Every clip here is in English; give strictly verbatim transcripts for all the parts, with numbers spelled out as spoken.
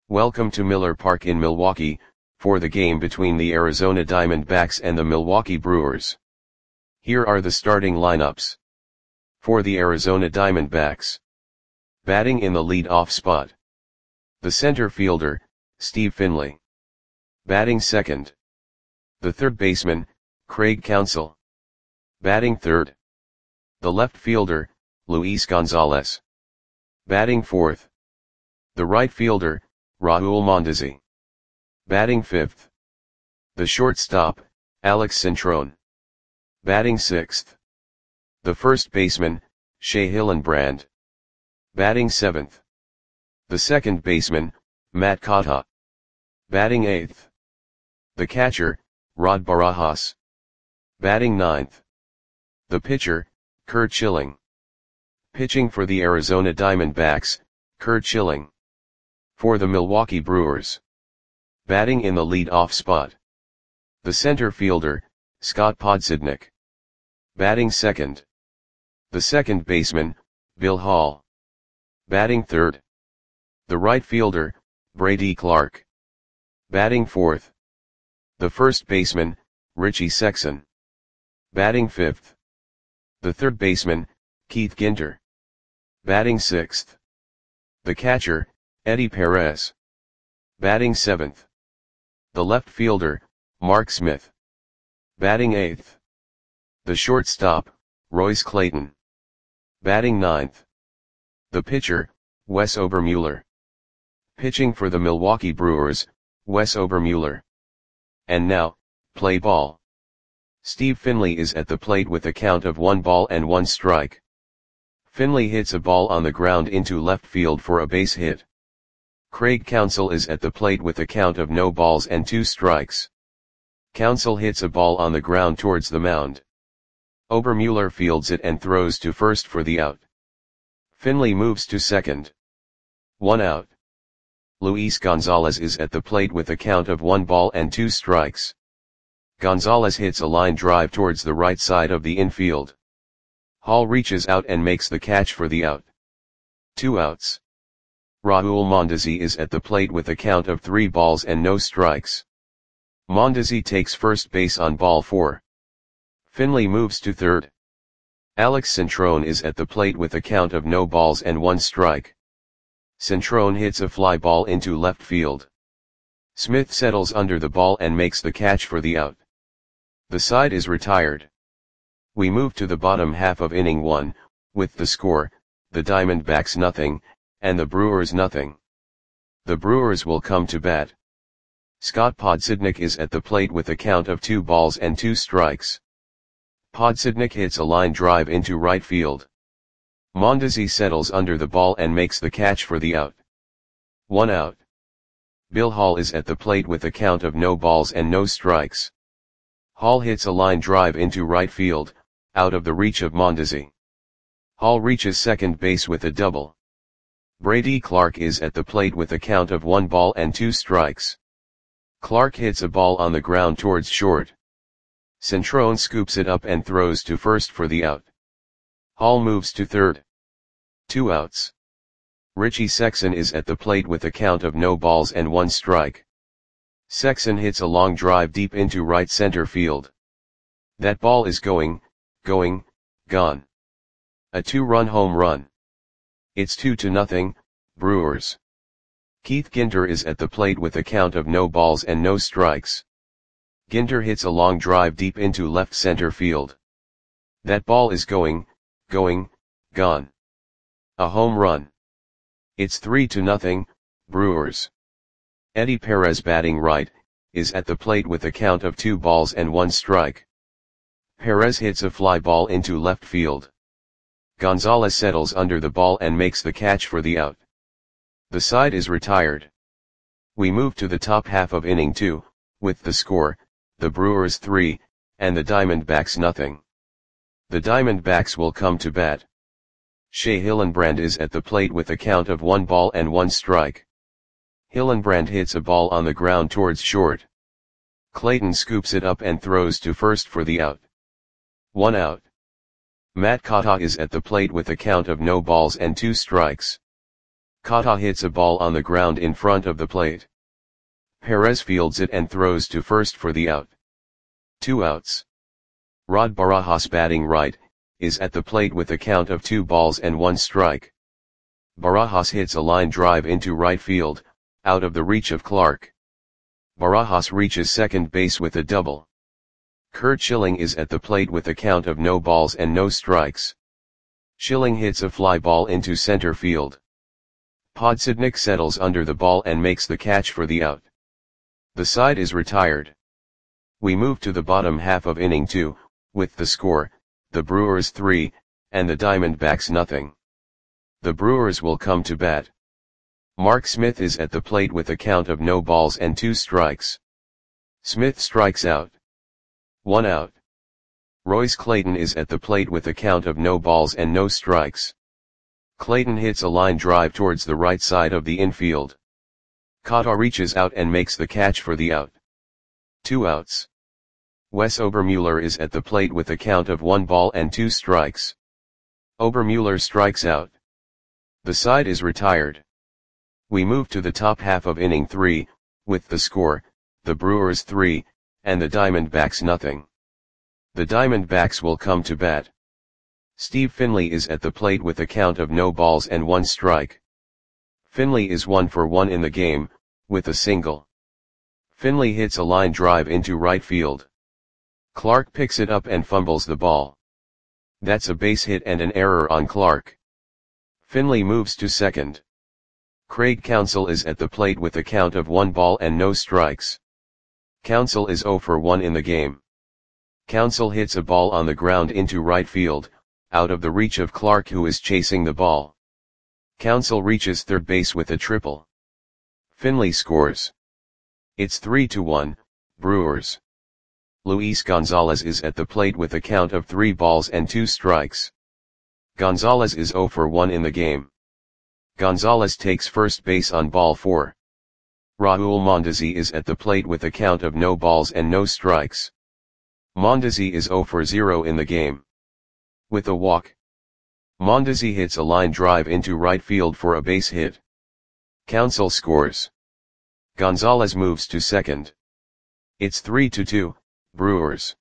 Welcome to Miller Park in Milwaukee, for the game between the Arizona Diamondbacks and the Milwaukee Brewers. Here are the starting lineups. For the Arizona Diamondbacks. Batting in the lead-off spot. The center fielder, Steve Finley. Batting second. The third baseman, Craig Counsell. Batting third. The left fielder, Luis Gonzalez. Batting fourth. The right fielder, Raul Mondesi. Batting fifth. The shortstop, Alex Cintron. Batting sixth. The first baseman, Shea Hillenbrand. Batting seventh. The second baseman, Matt Kata. Batting eighth. The catcher, Rod Barajas. Batting ninth. The pitcher, Curt Schilling. Pitching for the Arizona Diamondbacks, Curt Schilling. For the Milwaukee Brewers. Batting in the lead-off spot. The center fielder, Scott Podsednik. Batting second. The second baseman, Bill Hall. Batting third. The right fielder, Brady Clark. Batting fourth. The first baseman, Richie Sexson. Batting fifth. The third baseman, Keith Ginter. Batting sixth. The catcher, Eddie Perez. Batting seventh. The left fielder, Mark Smith. Batting eighth. The shortstop, Royce Clayton. Batting ninth. The pitcher, Wes Obermueller. Pitching for the Milwaukee Brewers, Wes Obermueller. And now, play ball. Steve Finley is at the plate with a count of one ball and one strike. Finley hits a ball on the ground into left field for a base hit. Craig Counsell is at the plate with a count of no balls and two strikes. Counsell hits a ball on the ground towards the mound. Obermueller fields it and throws to first for the out. Finley moves to second. One out. Luis Gonzalez is at the plate with a count of one ball and two strikes. Gonzalez hits a line drive towards the right side of the infield. Hall reaches out and makes the catch for the out. Two outs. Raul Mondesi is at the plate with a count of three balls and no strikes. Mondesi takes first base on ball four. Finley moves to third. Alex Cintron is at the plate with a count of no balls and one strike. Cintron hits a fly ball into left field. Smith settles under the ball and makes the catch for the out. The side is retired. We move to the bottom half of inning one, with the score, the Diamondbacks nothing, and the Brewers nothing. The Brewers will come to bat. Scott Podsednik is at the plate with a count of two balls and two strikes. Podsednik hits a line drive into right field. Mondesi settles under the ball and makes the catch for the out. One out. Bill Hall is at the plate with a count of no balls and no strikes. Hall hits a line drive into right field, out of the reach of Mondesi. Hall reaches second base with a double. Brady Clark is at the plate with a count of one ball and two strikes. Clark hits a ball on the ground towards short. Cintron scoops it up and throws to first for the out. Hall moves to third. Two outs. Richie Sexson is at the plate with a count of no balls and one strike. Sexson hits a long drive deep into right center field. That ball is going, going, gone. A two-run home run. It's two to nothing, Brewers. Keith Ginter is at the plate with a count of no balls and no strikes. Ginter hits a long drive deep into left center field. That ball is going, going, gone. A home run. It's three to nothing, Brewers. Eddie Perez, batting right, is at the plate with a count of two balls and one strike. Perez hits a fly ball into left field. Gonzalez settles under the ball and makes the catch for the out. The side is retired. We move to the top half of inning two, with the score, the Brewers three, and the Diamondbacks nothing. The Diamondbacks will come to bat. Shea Hillenbrand is at the plate with a count of one ball and one strike. Hillenbrand hits a ball on the ground towards short. Clayton scoops it up and throws to first for the out. One out. Matt Kata is at the plate with a count of no balls and two strikes. Kata hits a ball on the ground in front of the plate. Perez fields it and throws to first for the out. Two outs. Rod Barajas, batting right, is at the plate with a count of two balls and one strike. Barajas hits a line drive into right field, out of the reach of Clark. Barajas reaches second base with a double. Curt Schilling is at the plate with a count of no balls and no strikes. Schilling hits a fly ball into center field. Podsednik settles under the ball and makes the catch for the out. The side is retired. We move to the bottom half of inning two, with the score, the Brewers three, and the Diamondbacks nothing. The Brewers will come to bat. Mark Smith is at the plate with a count of no balls and two strikes. Smith strikes out. One out. Royce Clayton is at the plate with a count of no balls and no strikes. Clayton hits a line drive towards the right side of the infield. Kata reaches out and makes the catch for the out. Two outs. Wes Obermueller is at the plate with a count of one ball and two strikes. Obermueller strikes out. The side is retired. We move to the top half of inning three, with the score, the Brewers three, and the Diamondbacks nothing. The Diamondbacks will come to bat. Steve Finley is at the plate with a count of no balls and one strike. Finley is one for one in the game, with a single. Finley hits a line drive into right field. Clark picks it up and fumbles the ball. That's a base hit and an error on Clark. Finley moves to second. Craig Counsell is at the plate with a count of one ball and no strikes. Counsell is zero for one in the game. Counsell hits a ball on the ground into right field, out of the reach of Clark, who is chasing the ball. Counsell reaches third base with a triple. Finley scores. It's three to one, Brewers. Luis Gonzalez is at the plate with a count of three balls and two strikes. Gonzalez is zero for one in the game. Gonzalez takes first base on ball four. Raul Mondesi is at the plate with a count of no balls and no strikes. Mondesi is zero for zero in the game. With a walk, Mondesi hits a line drive into right field for a base hit. Counsell scores. Gonzalez moves to second. It's three to two, Brewers.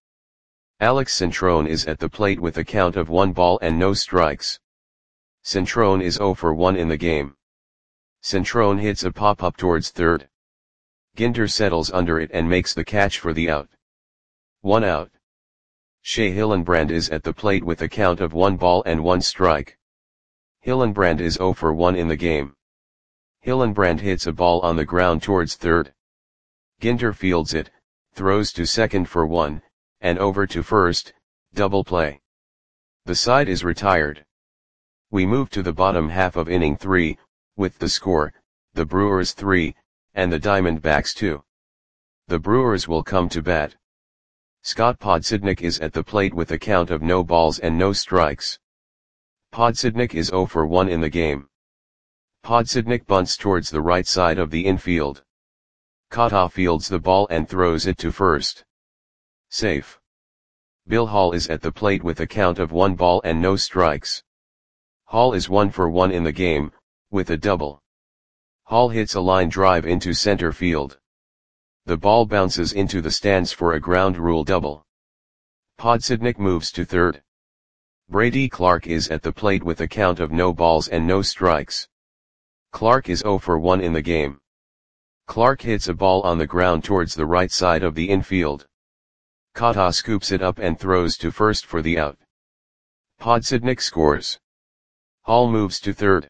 Alex Centrone is at the plate with a count of one ball and no strikes. Centrone is zero for one in the game. Centrone hits a pop-up towards third. Ginter settles under it and makes the catch for the out. One out. Shea Hillenbrand is at the plate with a count of one ball and one strike. Hillenbrand is zero for one in the game. Hillenbrand hits a ball on the ground towards third. Ginter fields it, throws to second for one, and over to first, double play. The side is retired. We move to the bottom half of inning three, with the score, the Brewers three, and the Diamondbacks two. The Brewers will come to bat. Scott Podsednik is at the plate with a count of no balls and no strikes. Podsednik is zero for one in the game. Podsednik bunts towards the right side of the infield. Kata fields the ball and throws it to first. Safe. Bill Hall is at the plate with a count of one ball and no strikes. Hall is one for one in the game, with a double. Hall hits a line drive into center field. The ball bounces into the stands for a ground rule double. Podsednik moves to third. Brady Clark is at the plate with a count of no balls and no strikes. Clark is zero for one in the game. Clark hits a ball on the ground towards the right side of the infield. Kata scoops it up and throws to first for the out. Podsednik scores. Hall moves to third.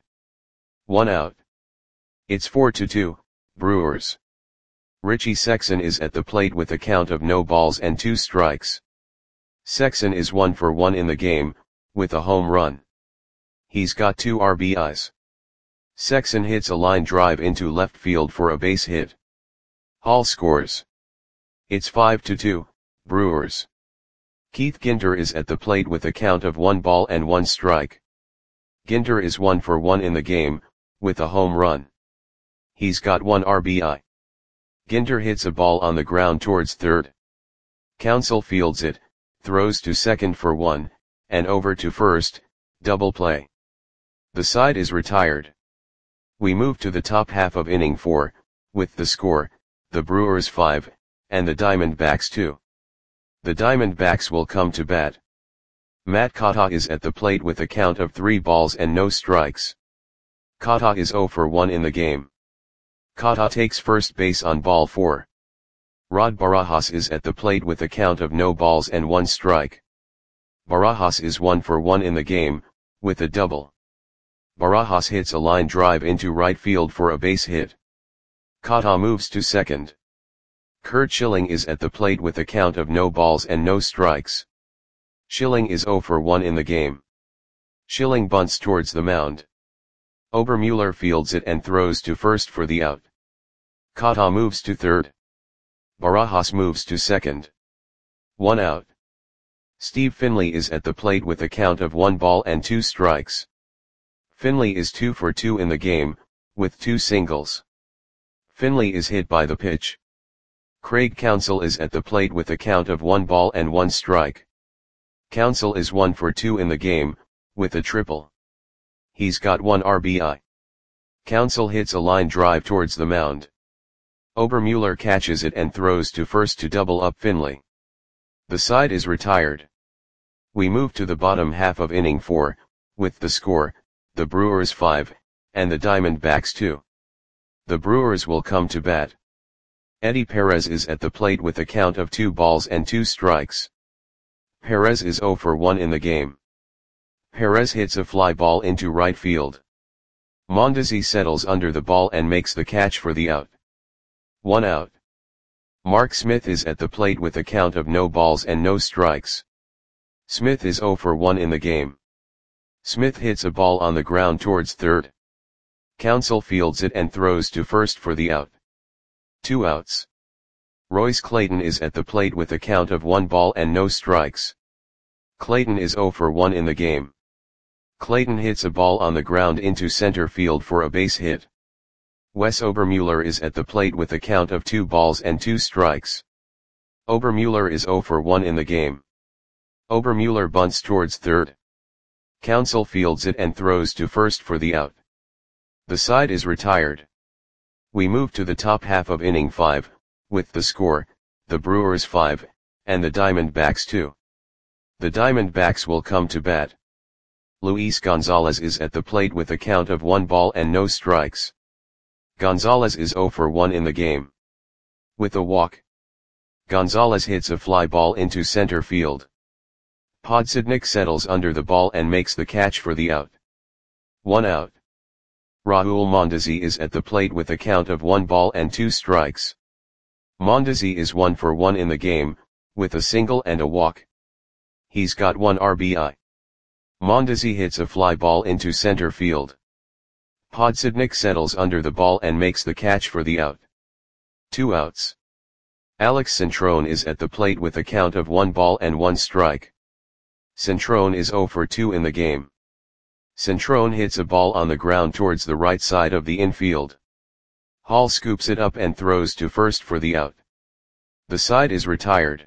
One out. It's four to two, Brewers. Richie Sexson is at the plate with a count of no balls and two strikes. Sexson is one for one in the game, with a home run. He's got two R B Is. Sexson hits a line drive into left field for a base hit. Hall scores. It's five to two, Brewers. Keith Ginter is at the plate with a count of one ball and one strike. Ginter is one for one in the game, with a home run. He's got one R B I. Ginter hits a ball on the ground towards third. Counsell fields it, throws to second for one, and over to first, double play. The side is retired. We move to the top half of inning four, with the score, the Brewers five, and the Diamondbacks two. The Diamondbacks will come to bat. Matt Kata is at the plate with a count of three balls and no strikes. Kata is zero for one in the game. Kata takes first base on ball four. Rod Barajas is at the plate with a count of no balls and one strike. Barajas is one for one in the game, with a double. Barajas hits a line drive into right field for a base hit. Kata moves to second. Curt Schilling is at the plate with a count of no balls and no strikes. Schilling is zero for one in the game. Schilling bunts towards the mound. Obermueller fields it and throws to first for the out. Kata moves to third. Barajas moves to second. One out. Steve Finley is at the plate with a count of one ball and two strikes. Finley is two for two in the game, with two singles. Finley is hit by the pitch. Craig Counsell is at the plate with a count of one ball and one strike. Counsell is one for two in the game, with a triple. He's got one R B I. Counsell hits a line drive towards the mound. Obermueller catches it and throws to first to double up Finley. The side is retired. We move to the bottom half of inning four, with the score, the Brewers five, and the Diamondbacks two. The Brewers will come to bat. Eddie Perez is at the plate with a count of two balls and two strikes. Perez is zero for one in the game. Perez hits a fly ball into right field. Mondesi settles under the ball and makes the catch for the out. One out. Mark Smith is at the plate with a count of no balls and no strikes. Smith is zero for one in the game. Smith hits a ball on the ground towards third. Counsell fields it and throws to first for the out. Two outs. Royce Clayton is at the plate with a count of one ball and no strikes. Clayton is zero for one in the game. Clayton hits a ball on the ground into center field for a base hit. Wes Obermueller is at the plate with a count of two balls and two strikes. Obermueller is zero for one in the game. Obermueller bunts towards third. Counsell fields it and throws to first for the out. The side is retired. We move to the top half of inning five, with the score, the Brewers five, and the Diamondbacks two. The Diamondbacks will come to bat. Luis Gonzalez is at the plate with a count of one ball and no strikes. Gonzalez is zero for one in the game. With a walk. Gonzalez hits a fly ball into center field. Podsednik settles under the ball and makes the catch for the out. One out. Raul Mondesi is at the plate with a count of one ball and two strikes. Mondesi is one for one in the game, with a single and a walk. He's got one R B I. Mondesi hits a fly ball into center field. Podsednik settles under the ball and makes the catch for the out. Two outs. Alex Centrone is at the plate with a count of one ball and one strike. Centrone is zero for two in the game. Centrone hits a ball on the ground towards the right side of the infield. Hall scoops it up and throws to first for the out. The side is retired.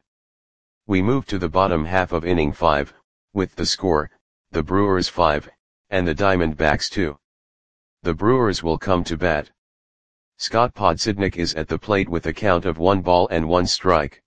We move to the bottom half of inning five, with the score, the Brewers five, and the Diamondbacks two. The Brewers will come to bat. Scott Podsednik is at the plate with a count of one ball and one strike.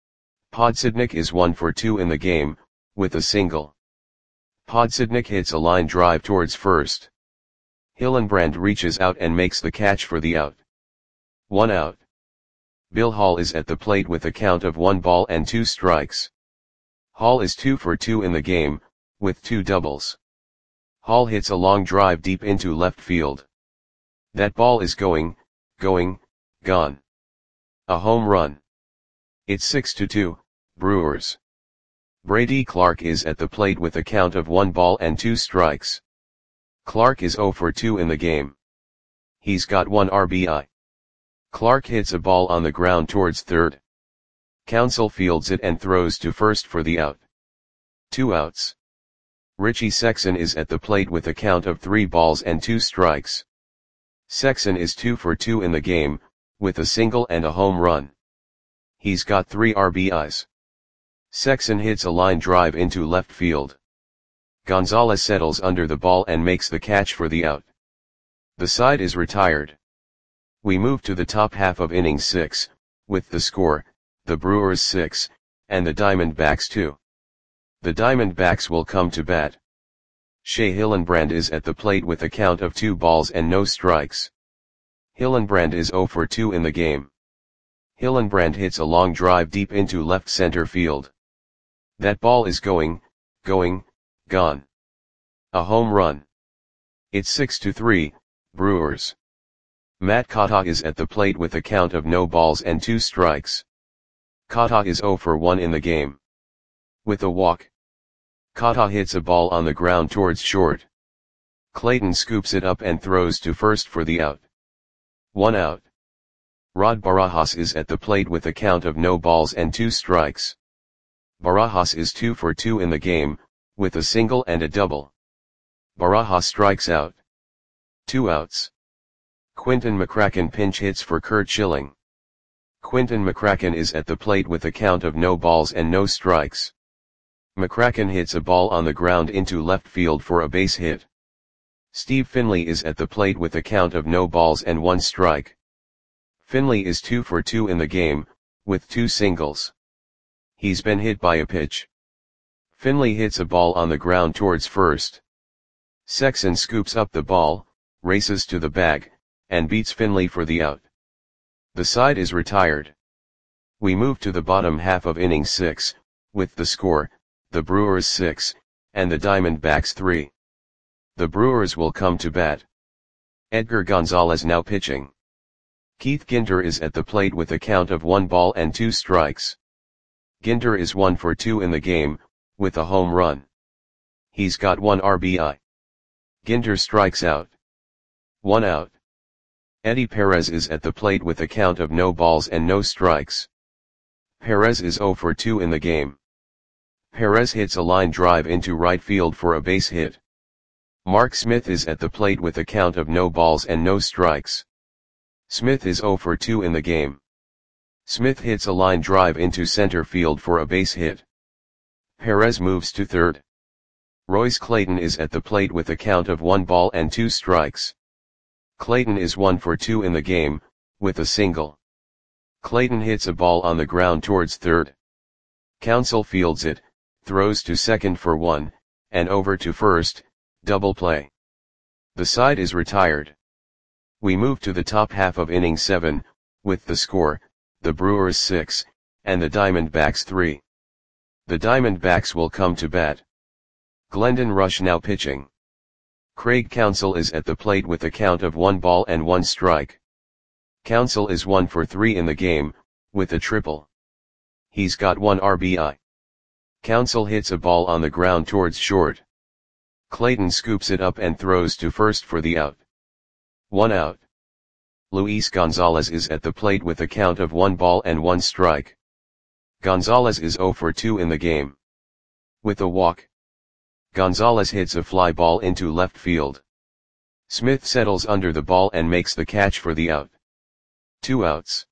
Podsednik is one for two in the game, with a single. Podsednik hits a line drive towards first. Hillenbrand reaches out and makes the catch for the out. One out. Bill Hall is at the plate with a count of one ball and two strikes. Hall is two for two in the game, with two doubles. Hall hits a long drive deep into left field. That ball is going, going, gone. A home run. It's six to two, Brewers. Brady Clark is at the plate with a count of one ball and two strikes. Clark is zero for two in the game. He's got one R B I. Clark hits a ball on the ground towards third. Counsell fields it and throws to first for the out. Two outs. Richie Sexson is at the plate with a count of three balls and two strikes. Sexson is two for two in the game, with a single and a home run. He's got three R B Is. Sexson hits a line drive into left field. Gonzalez settles under the ball and makes the catch for the out. The side is retired. We move to the top half of inning six, with the score, the Brewers six, and the Diamondbacks two. The Diamondbacks will come to bat. Shea Hillenbrand is at the plate with a count of two balls and no strikes. Hillenbrand is oh for two in the game. Hillenbrand hits a long drive deep into left center field. That ball is going, going, gone. A home run. It's six to three, Brewers. Matt Kata is at the plate with a count of no balls and two strikes. Kata is oh for one in the game. With a walk. Kata hits a ball on the ground towards short. Clayton scoops it up and throws to first for the out. One out. Rod Barajas is at the plate with a count of no balls and two strikes. Barajas is two for two in the game, with a single and a double. Barajas strikes out. Two outs. Quinton McCracken pinch hits for Curt Schilling. Quinton McCracken is at the plate with a count of no balls and no strikes. McCracken hits a ball on the ground into left field for a base hit. Steve Finley is at the plate with a count of no balls and one strike. Finley is two for two in the game, with two singles. He's been hit by a pitch. Finley hits a ball on the ground towards first. Sexson scoops up the ball, races to the bag, and beats Finley for the out. The side is retired. We move to the bottom half of inning six, with the score, the Brewers six, and the Diamondbacks three. The Brewers will come to bat. Edgar Gonzalez now pitching. Keith Ginter is at the plate with a count of one ball and two strikes. Ginter is one for two in the game, with a home run. He's got one R B I. Ginter strikes out. One out. Eddie Perez is at the plate with a count of no balls and no strikes. Perez is oh for two in the game. Perez hits a line drive into right field for a base hit. Mark Smith is at the plate with a count of no balls and no strikes. Smith is oh for two in the game. Smith hits a line drive into center field for a base hit. Perez moves to third. Royce Clayton is at the plate with a count of one ball and two strikes. Clayton is one for two in the game, with a single. Clayton hits a ball on the ground towards third. Counsell fields it, throws to second for one, and over to first, double play. The side is retired. We move to the top half of inning seven, with the score, the Brewers six, and the Diamondbacks three. The Diamondbacks will come to bat. Glendon Rusch now pitching. Craig Counsell is at the plate with a count of one ball and one strike. Counsell is one for three in the game, with a triple. He's got one R B I. Counsell hits a ball on the ground towards short. Clayton scoops it up and throws to first for the out. One out. Luis Gonzalez is at the plate with a count of one ball and one strike. Gonzalez is oh for two in the game. With a walk. Gonzalez hits a fly ball into left field. Smith settles under the ball and makes the catch for the out. Two outs.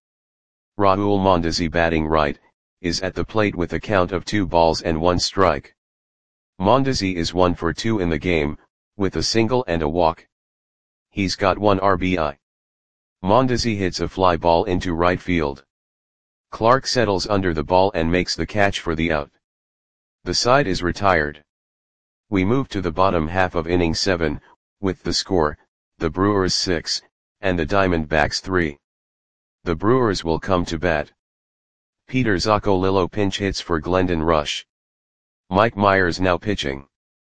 Raul Mondesi batting right, is at the plate with a count of two balls and one strike. Mondesi is one for two in the game, with a single and a walk. He's got one R B I. Mondesi hits a fly ball into right field. Clark settles under the ball and makes the catch for the out. The side is retired. We move to the bottom half of inning seven, with the score, the Brewers six, and the Diamondbacks three. The Brewers will come to bat. Peter Zaccolillo pinch hits for Glendon Rusch. Mike Myers now pitching.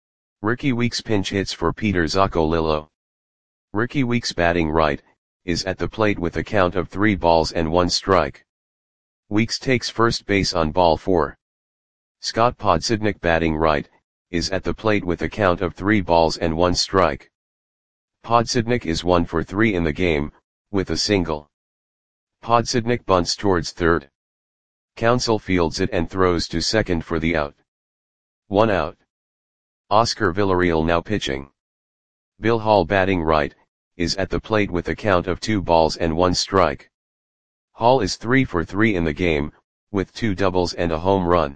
Ricky Weeks pinch hits for Peter Zaccolillo. Ricky Weeks batting right, is at the plate with a count of three balls and one strike. Weeks takes first base on ball four. Scott Podsednik batting right, is at the plate with a count of three balls and one strike. Podsednik is one for three in the game, with a single. Podsednik bunts towards third. Counsell fields it and throws to second for the out. One out. Oscar Villarreal now pitching. Bill Hall batting right, is at the plate with a count of two balls and one strike. Hall is three for three in the game, with two doubles and a home run.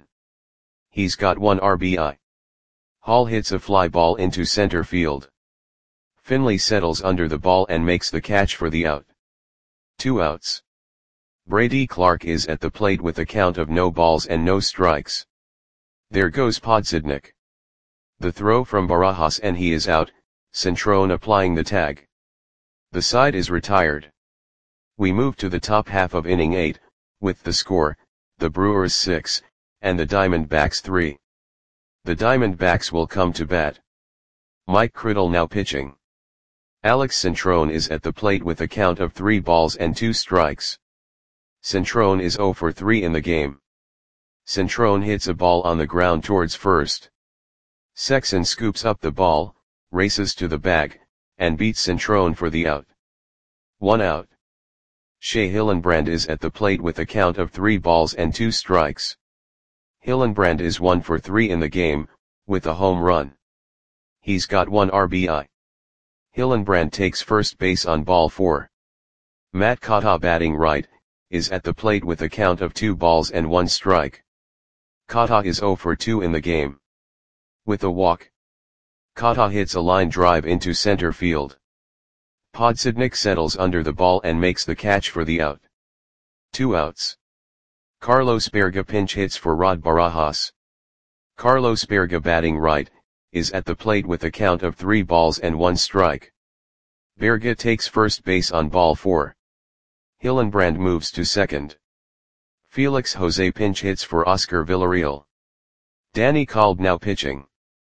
He's got one R B I. Hall hits a fly ball into center field. Finley settles under the ball and makes the catch for the out. Two outs. Brady Clark is at the plate with a count of no balls and no strikes. There goes Podsednik. The throw from Barajas and he is out, Centrone applying the tag. The side is retired. We move to the top half of inning eight, with the score, the Brewers six, and the Diamondbacks three. The Diamondbacks will come to bat. Mike Criddle now pitching. Alex Centrone is at the plate with a count of three balls and two strikes. Centrone is oh for three in the game. Centrone hits a ball on the ground towards first. Sexson scoops up the ball, races to the bag, and beats Centrone for the out. One out. Shea Hillenbrand is at the plate with a count of three balls and two strikes. Hillenbrand is one for three in the game, with a home run. He's got one R B I. Hillenbrand takes first base on ball four. Matt Kata batting right, is at the plate with a count of two balls and one strike. Kata is oh for two in the game. With a walk, Kata hits a line drive into center field. Podsednik settles under the ball and makes the catch for the out. Two outs. Carlos Berga pinch hits for Rod Barajas. Carlos Berga batting right, is at the plate with a count of three balls and one strike. Berga takes first base on ball four. Hillenbrand moves to second. Felix Jose pinch hits for Oscar Villarreal. Danny Kolb now pitching.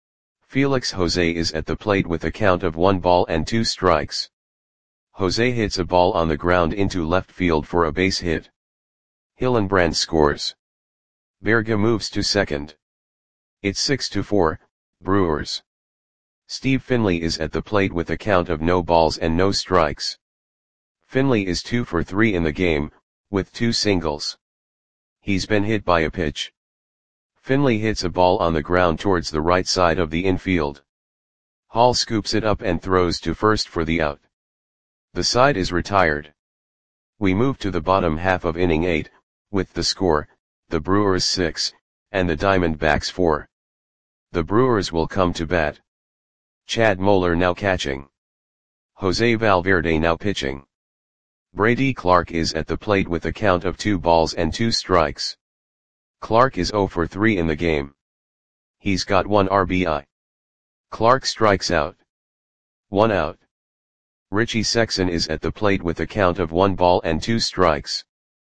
Felix Jose is at the plate with a count of one ball and two strikes. Jose hits a ball on the ground into left field for a base hit. Hillenbrand scores. Berga moves to second. It's six to four, Brewers. Steve Finley is at the plate with a count of no balls and no strikes. Finley is two for three in the game, with two singles. He's been hit by a pitch. Finley hits a ball on the ground towards the right side of the infield. Hall scoops it up and throws to first for the out. The side is retired. We move to the bottom half of inning eight, with the score, the Brewers six, and the Diamondbacks four. The Brewers will come to bat. Chad Moeller now catching. Jose Valverde now pitching. Brady Clark is at the plate with a count of two balls and two strikes. Clark is oh for three in the game. He's got one R B I. Clark strikes out. One out. Richie Sexson is at the plate with a count of one ball and two strikes.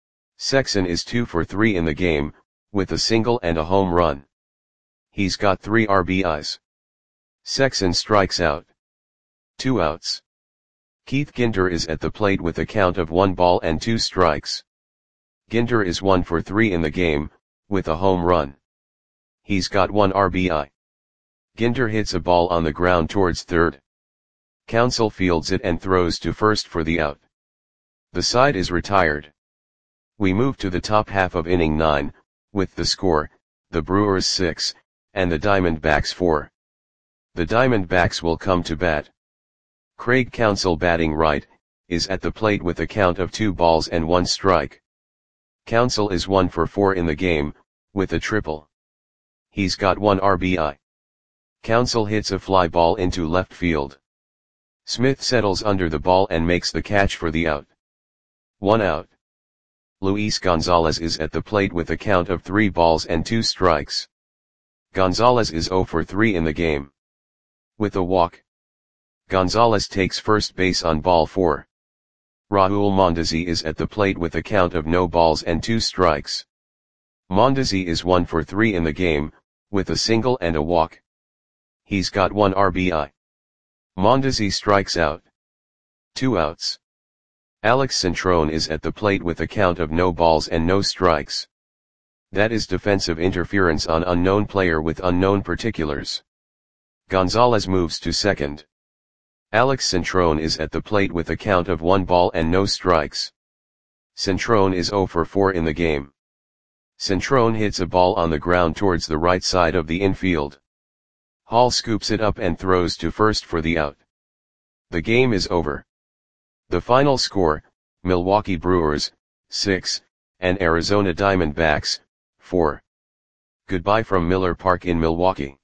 Sexson is two for three in the game, with a single and a home run. He's got three R B Is. Sexson strikes out. Two outs. Keith Ginter is at the plate with a count of one ball and two strikes. Ginter is one for three in the game, with a home run. He's got one R B I. Ginter hits a ball on the ground towards third. Counsell fields it and throws to first for the out. The side is retired. We move to the top half of inning nine, with the score, the Brewers six, and the Diamondbacks four. The Diamondbacks will come to bat. Craig Counsell batting right, is at the plate with a count of two balls and one strike. Counsell is one for four in the game, with a triple. He's got one R B I. Counsell hits a fly ball into left field. Smith settles under the ball and makes the catch for the out. One out. Luis Gonzalez is at the plate with a count of three balls and two strikes. Gonzalez is oh for three in the game. With a walk, Gonzalez takes first base on ball four. Raul Mondesi is at the plate with a count of no balls and two strikes. Mondesi is one for three in the game, with a single and a walk. He's got one R B I. Mondesi strikes out. Two outs. Alex Centrone is at the plate with a count of no balls and no strikes. That is defensive interference on unknown player with unknown particulars. Gonzalez moves to second. Alex Centrone is at the plate with a count of one ball and no strikes. Centrone is oh for four in the game. Centrone hits a ball on the ground towards the right side of the infield. Hall scoops it up and throws to first for the out. The game is over. The final score, Milwaukee Brewers, six, and Arizona Diamondbacks, four. Goodbye from Miller Park in Milwaukee.